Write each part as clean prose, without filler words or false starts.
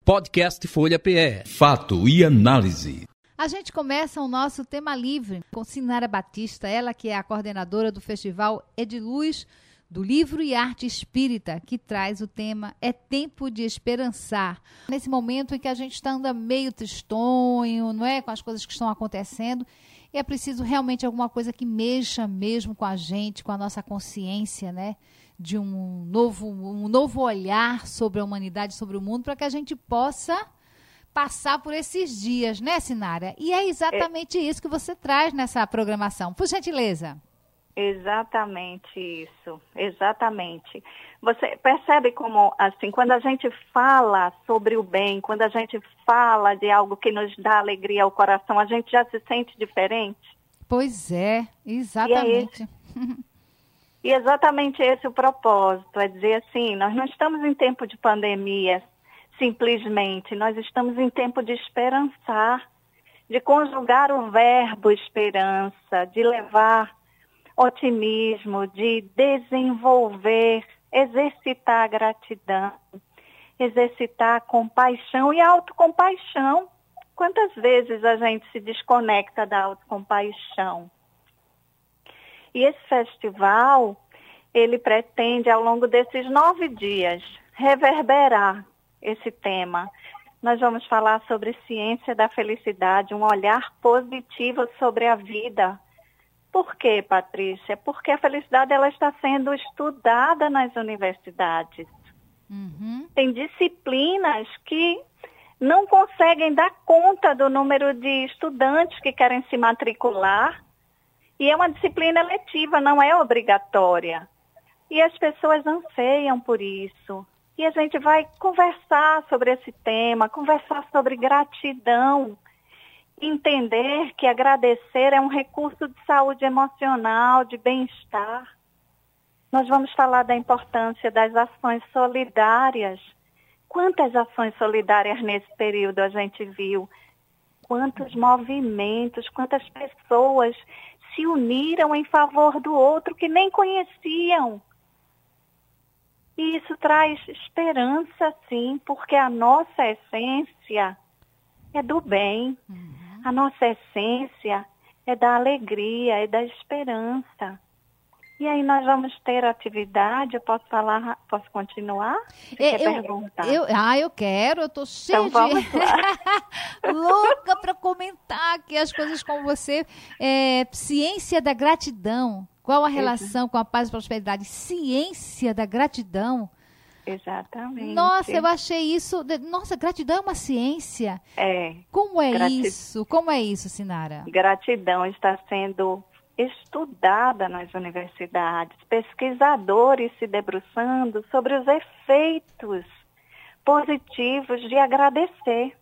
Podcast Folha PE. Fato e análise. A gente começa o nosso tema livre com Sinara Batista, ela que é a coordenadora do Festival Ediluz do Livro e Arte Espírita, que traz o tema É Tempo de Esperançar. Nesse momento em que a gente anda meio tristonho, não é? Com as coisas que estão acontecendo, e é preciso realmente alguma coisa que mexa mesmo com a gente, com a nossa consciência, né? De um novo olhar sobre a humanidade, sobre o mundo, para que a gente possa passar por esses dias, né, Sinara? E é exatamente isso que você traz nessa programação. Por gentileza. Exatamente isso, exatamente. Você percebe como, assim, quando a gente fala sobre o bem, quando a gente fala de algo que nos dá alegria ao coração, a gente já se sente diferente? Pois é, exatamente. E exatamente esse o propósito, é dizer assim, nós não estamos em tempo de pandemia, simplesmente, nós estamos em tempo de esperançar, de conjugar o verbo esperança, de levar otimismo, de desenvolver, exercitar a gratidão, exercitar a compaixão e a autocompaixão. Quantas vezes a gente se desconecta da autocompaixão? E esse festival, ele pretende, ao longo desses 9 dias, reverberar esse tema. Nós vamos falar sobre ciência da felicidade, um olhar positivo sobre a vida. Por quê, Patrícia? Porque a felicidade ela está sendo estudada nas universidades. Tem disciplinas que não conseguem dar conta do número de estudantes que querem se matricular. E é uma disciplina eletiva, não é obrigatória. E as pessoas anseiam por isso. E a gente vai conversar sobre esse tema, conversar sobre gratidão. Entender que agradecer é um recurso de saúde emocional, de bem-estar. Nós vamos falar da importância das ações solidárias. Quantas ações solidárias nesse período a gente viu? Quantos movimentos, quantas pessoas se uniram em favor do outro que nem conheciam. E isso traz esperança, sim, porque a nossa essência é do bem. A nossa essência é da alegria, é da esperança. E aí nós vamos ter atividade, eu posso falar, posso continuar? Você quer perguntar? Eu quero, eu estou cheia então, vamos lá. louca para comentar aqui as coisas com você. Ciência da gratidão, qual a relação com a paz e prosperidade? Ciência da gratidão. Exatamente. Nossa, eu achei isso... Nossa, gratidão é uma ciência. É. Como é isso? Como é isso, Sinara? Gratidão está sendo estudada nas universidades, pesquisadores se debruçando sobre os efeitos positivos de agradecer.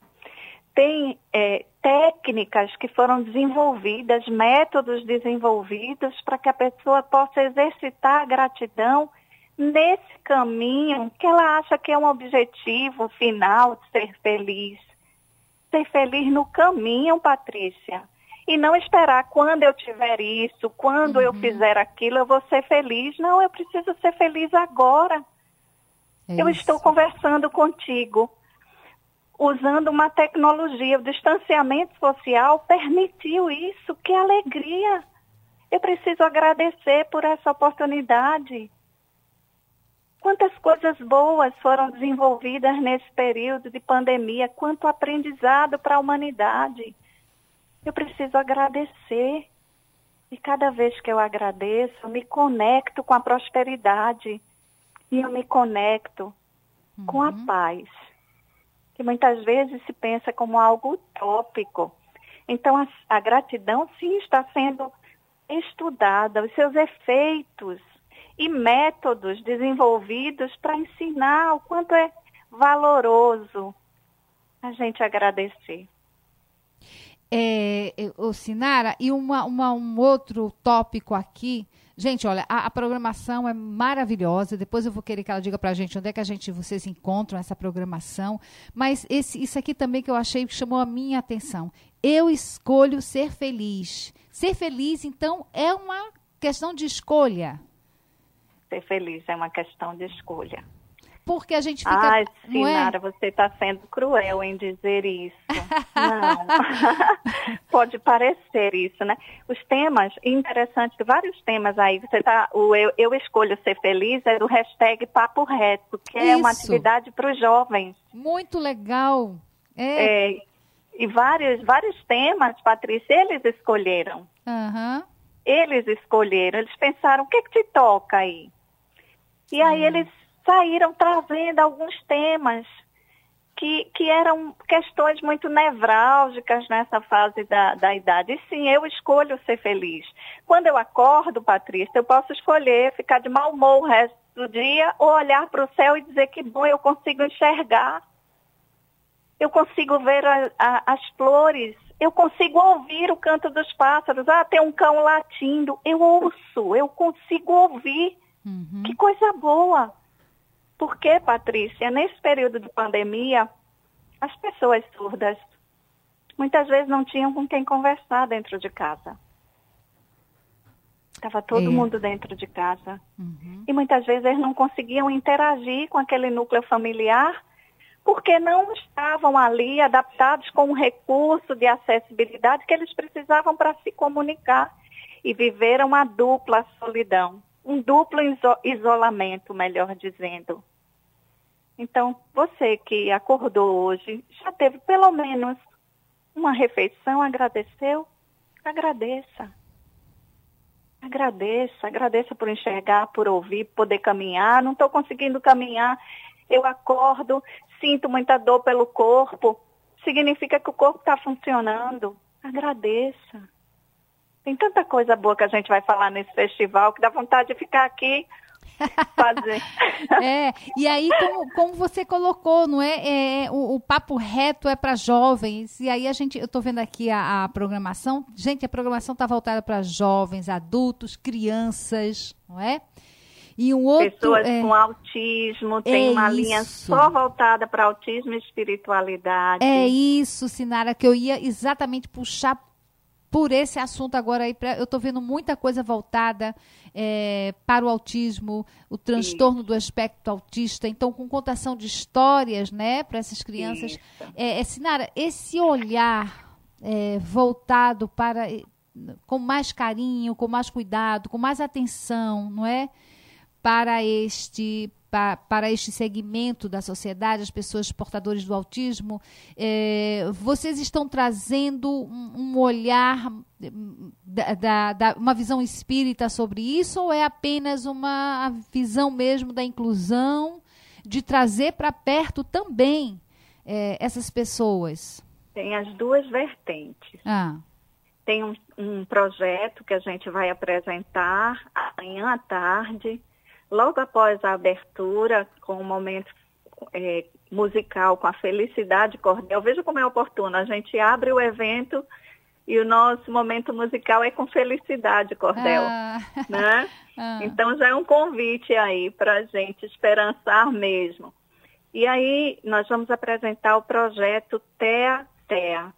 Tem técnicas que foram desenvolvidas, métodos desenvolvidos para que a pessoa possa exercitar a gratidão nesse caminho que ela acha que é um objetivo final de ser feliz. Ser feliz no caminho, Patrícia. E não esperar quando eu tiver isso, quando eu fizer aquilo, eu vou ser feliz. Não, eu preciso ser feliz agora. Eu estou conversando contigo, usando uma tecnologia. O distanciamento social permitiu isso. Que alegria! Eu preciso agradecer por essa oportunidade. Quantas coisas boas foram desenvolvidas nesse período de pandemia, quanto aprendizado para a humanidade. Eu preciso agradecer. E cada vez que eu agradeço, eu me conecto com a prosperidade. E eu me conecto com a paz. Que muitas vezes se pensa como algo utópico. Então, a gratidão, sim, está sendo estudada. Os seus efeitos e métodos desenvolvidos para ensinar o quanto é valoroso a gente agradecer. Sinara, e um outro tópico aqui. Gente, olha, a programação é maravilhosa. Depois eu vou querer que ela diga pra gente onde é que vocês encontram essa programação. Mas isso aqui também que eu achei que chamou a minha atenção. Eu escolho ser feliz. Ser feliz, então, é uma questão de escolha. Ser feliz é uma questão de escolha. porque a gente fica... Ai, não é? Sinara, você está sendo cruel em dizer isso. Não. Pode parecer isso, né? Os temas, interessante, vários temas aí. Você tá, eu escolho ser feliz, é do hashtag Papo Reto, que é uma Isso. atividade para os jovens. Muito legal. E vários temas, Patrícia, eles escolheram. Aham. Eles escolheram, eles pensaram, o que te toca aí? E aí eles saíram trazendo alguns temas que eram questões muito nevrálgicas nessa fase da idade. E sim, eu escolho ser feliz. Quando eu acordo, Patrícia, eu posso escolher ficar de mau humor o resto do dia ou olhar para o céu e dizer que bom, eu consigo enxergar. Eu consigo ver as flores. Eu consigo ouvir o canto dos pássaros. Ah, tem um cão latindo. Eu ouço, eu consigo ouvir. Uhum. Que coisa boa. Porque, Patrícia, nesse período de pandemia, as pessoas surdas muitas vezes não tinham com quem conversar dentro de casa. Estava todo mundo dentro de casa. Uhum. E muitas vezes eles não conseguiam interagir com aquele núcleo familiar porque não estavam ali adaptados com o recurso de acessibilidade que eles precisavam para se comunicar. E viveram uma dupla solidão, um duplo isolamento, melhor dizendo. Então, você que acordou hoje, já teve pelo menos uma refeição, agradeceu? Agradeça. Agradeça por enxergar, por ouvir, por poder caminhar. Não estou conseguindo caminhar, eu acordo, sinto muita dor pelo corpo. Significa que o corpo está funcionando. Agradeça. Tem tanta coisa boa que a gente vai falar nesse festival que dá vontade de ficar aqui fazer. E aí, como você colocou, não é? O Papo Reto é para jovens. E aí eu estou vendo aqui a programação. Gente, a programação está voltada para jovens, adultos, crianças, não é? E um outro... Pessoas com autismo, tem uma linha só voltada para autismo e espiritualidade. É isso, Sinara, que eu ia exatamente puxar por esse assunto agora aí. Eu estou vendo muita coisa voltada para o autismo, o transtorno do espectro autista, então com contação de histórias, né, para essas crianças. Sinara, esse olhar voltado para, com mais carinho, com mais cuidado, com mais atenção, não é? Para este segmento da sociedade, as pessoas portadoras do autismo, vocês estão trazendo um olhar, uma visão espírita sobre isso, ou é apenas uma visão mesmo da inclusão, de trazer para perto também essas pessoas? Tem as duas vertentes. Tem um projeto que a gente vai apresentar amanhã à tarde, logo após a abertura, com um momento musical com a Felicidade Cordel. Veja como é oportuno, a gente abre o evento e o nosso momento musical é com Felicidade Cordel. Né? Então já é um convite aí para a gente esperançar mesmo. E aí nós vamos apresentar o projeto TEA.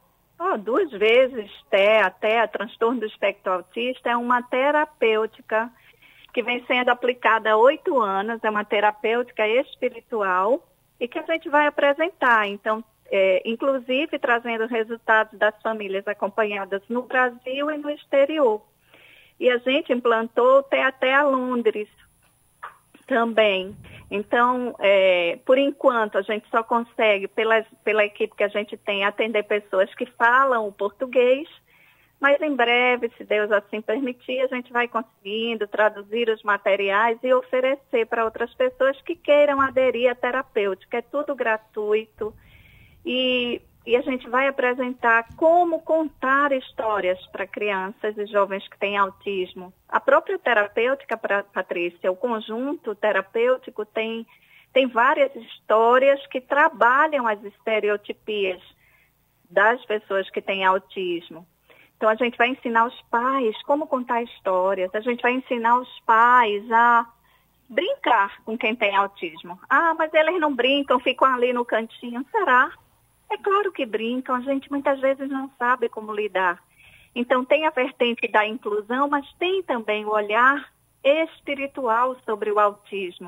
2 vezes TEA, transtorno do espectro autista, é uma terapêutica que vem sendo aplicada há 8 anos, é uma terapêutica espiritual e que a gente vai apresentar. Então, inclusive trazendo resultados das famílias acompanhadas no Brasil e no exterior. E a gente implantou o TEA Londres também. Então, por enquanto, a gente só consegue, pela equipe que a gente tem, atender pessoas que falam o português. Mas em breve, se Deus assim permitir, a gente vai conseguindo traduzir os materiais e oferecer para outras pessoas que queiram aderir à terapêutica. É tudo gratuito e a gente vai apresentar como contar histórias para crianças e jovens que têm autismo. A própria terapêutica, Patrícia, o conjunto terapêutico tem várias histórias que trabalham as estereotipias das pessoas que têm autismo. Então, a gente vai ensinar os pais como contar histórias. A gente vai ensinar os pais a brincar com quem tem autismo. Mas eles não brincam, ficam ali no cantinho. Será? É claro que brincam. A gente muitas vezes não sabe como lidar. Então, tem a vertente da inclusão, mas tem também o olhar espiritual sobre o autismo.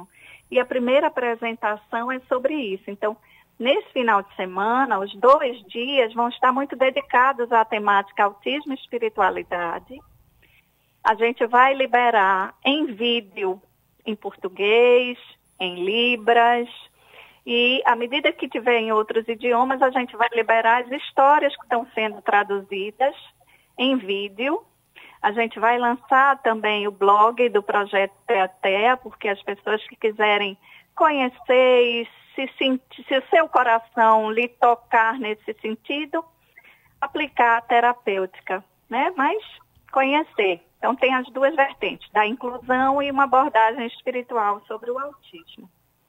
E a primeira apresentação é sobre isso. Então, nesse final de semana, os 2 dias vão estar muito dedicados à temática autismo e espiritualidade. A gente vai liberar em vídeo, em português, em libras, e à medida que tiver em outros idiomas, a gente vai liberar as histórias que estão sendo traduzidas em vídeo. A gente vai lançar também o blog do Projeto Teatea, porque as pessoas que quiserem conhecer e se o seu coração lhe tocar nesse sentido, aplicar a terapêutica, né? Mas conhecer. Então tem as 2 vertentes, da inclusão e uma abordagem espiritual sobre o autismo.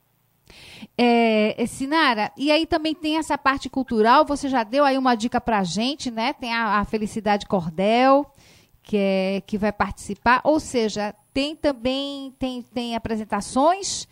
Sinara, e aí também tem essa parte cultural, você já deu aí uma dica pra gente, né? Tem a Felicidade Cordel, que vai participar, ou seja, tem também tem apresentações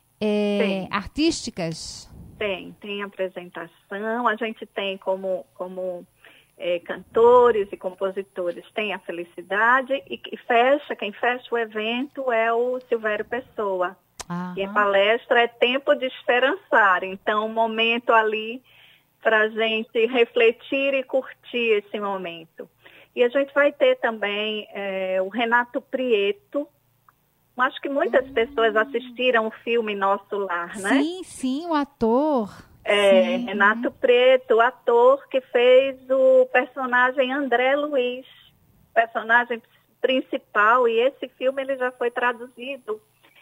artísticas? Tem apresentação, a gente tem como cantores e compositores, tem a Felicidade, e quem fecha o evento é o Silvério Pessoa. E a palestra é Tempo de Esperançar, então um momento ali para a gente refletir e curtir esse momento. E a gente vai ter também o Renato Prieto. Acho que muitas pessoas assistiram o filme Nosso Lar, né? Sim, o ator. Sim. Renato Prieto, o ator que fez o personagem André Luiz, personagem principal, e esse filme ele já foi traduzido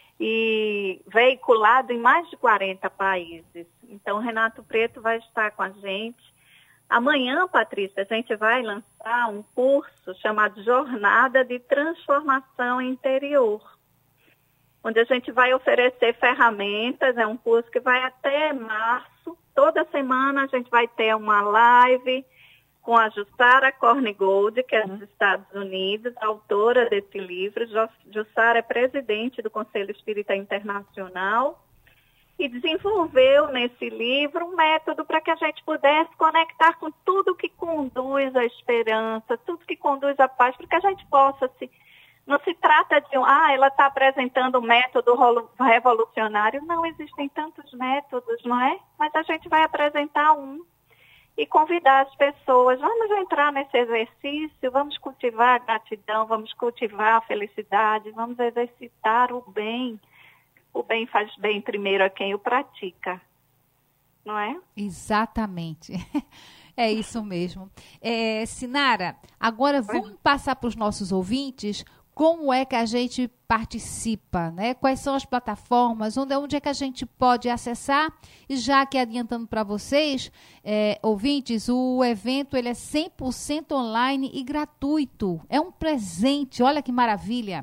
e veiculado em mais de 40 países. Então, Renato Prieto vai estar com a gente. Amanhã, Patrícia, a gente vai lançar um curso chamado Jornada de Transformação Interior, onde a gente vai oferecer ferramentas. É um curso que vai até março. Toda semana a gente vai ter uma live com a Jussara Kornigold, que é dos Estados Unidos, autora desse livro. Jussara é presidente do Conselho Espírita Internacional e desenvolveu nesse livro um método para que a gente pudesse conectar com tudo que conduz à esperança, tudo que conduz à paz, para que a gente possa Não se trata de ela está apresentando um método revolucionário. Não, existem tantos métodos, não é? Mas a gente vai apresentar um e convidar as pessoas. Vamos entrar nesse exercício, vamos cultivar a gratidão, vamos cultivar a felicidade, vamos exercitar o bem. O bem faz bem primeiro a quem o pratica, não é? Exatamente. É isso mesmo. Sinara, agora vamos passar para os nossos ouvintes como é que a gente participa, né? Quais são as plataformas, onde é que a gente pode acessar? E já que adiantando para vocês, ouvintes, o evento ele é 100% online e gratuito. É um presente, olha que maravilha.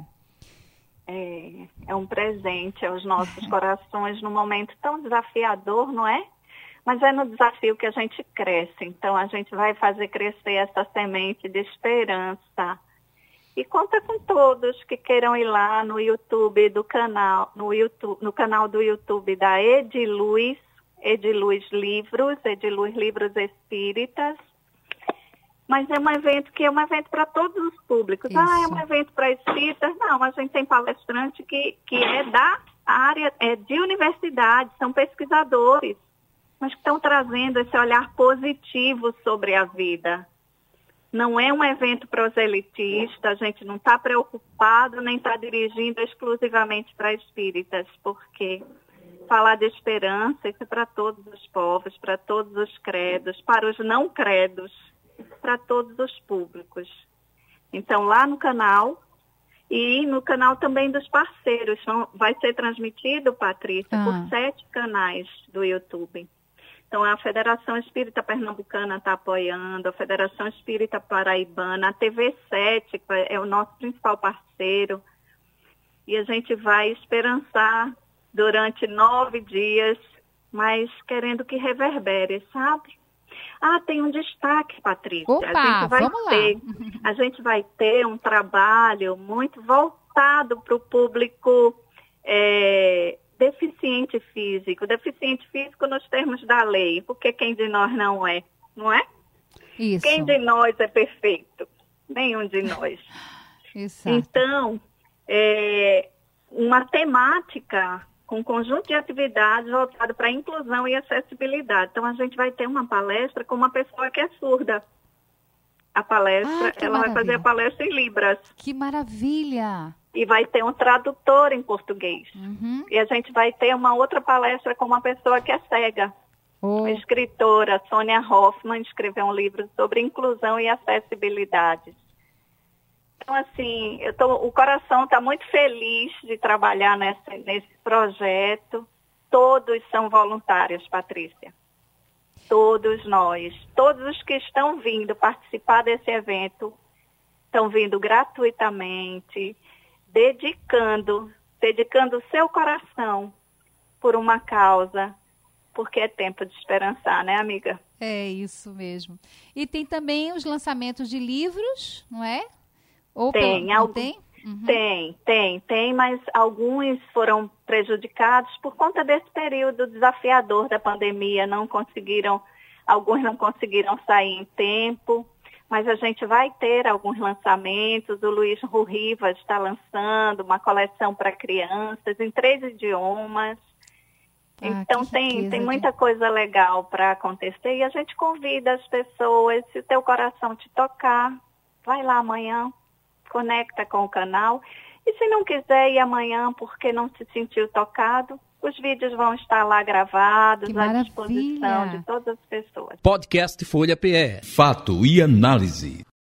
É um presente aos nossos corações num momento tão desafiador, não é? Mas é no desafio que a gente cresce. Então, a gente vai fazer crescer essa semente de esperança. E conta com todos que queiram ir lá no YouTube do canal, no canal do YouTube da Ediluz Livros, Ediluz Livros Espíritas. Mas é um evento que é um evento para todos os públicos. Isso. É um evento para espíritas? Não, a gente tem palestrante que é da área de universidade, são pesquisadores, mas que estão trazendo esse olhar positivo sobre a vida. Não é um evento proselitista, a gente não está preocupado nem está dirigindo exclusivamente para espíritas, porque falar de esperança, isso é para todos os povos, para todos os credos, para os não credos, para todos os públicos. Então, lá no canal e no canal também dos parceiros, vai ser transmitido, Patrícia, por 7 canais do YouTube. Então, a Federação Espírita Pernambucana está apoiando, a Federação Espírita Paraibana, a TV7, que é o nosso principal parceiro. E a gente vai esperançar durante 9 dias, mas querendo que reverbere, sabe? Tem um destaque, Patrícia. Opa, a gente vai ter um trabalho muito voltado para o público deficiente físico nos termos da lei, porque quem de nós não é? Isso. Quem de nós é perfeito? Nenhum de nós. Exato. Então, uma temática com um conjunto de atividades voltado para a inclusão e acessibilidade. Então, a gente vai ter uma palestra com uma pessoa que é surda. A palestra, ela vai fazer a palestra em Libras. Que maravilha! E vai ter um tradutor em português. Uhum. E a gente vai ter uma outra palestra com uma pessoa que é cega. A escritora Sônia Hoffmann escreveu um livro sobre inclusão e acessibilidade. Então, assim, o coração está muito feliz de trabalhar nesse projeto. Todos são voluntários, Patrícia. Todos nós. Todos os que estão vindo participar desse evento estão vindo gratuitamente, dedicando o seu coração por uma causa, porque é tempo de esperançar, né, amiga? É isso mesmo. E tem também os lançamentos de livros, não é? Ou tem, tem? Uhum. Tem, mas alguns foram prejudicados por conta desse período desafiador da pandemia. Alguns não conseguiram sair em tempo, mas a gente vai ter alguns lançamentos. O Luiz Rurrivas está lançando uma coleção para crianças em 3 idiomas. Então tem muita coisa legal para acontecer e a gente convida as pessoas, se o teu coração te tocar, vai lá amanhã. Conecta com o canal. E se não quiser ir amanhã porque não se sentiu tocado, os vídeos vão estar lá gravados à disposição de todas as pessoas. Podcast Folha PE. Fato e análise.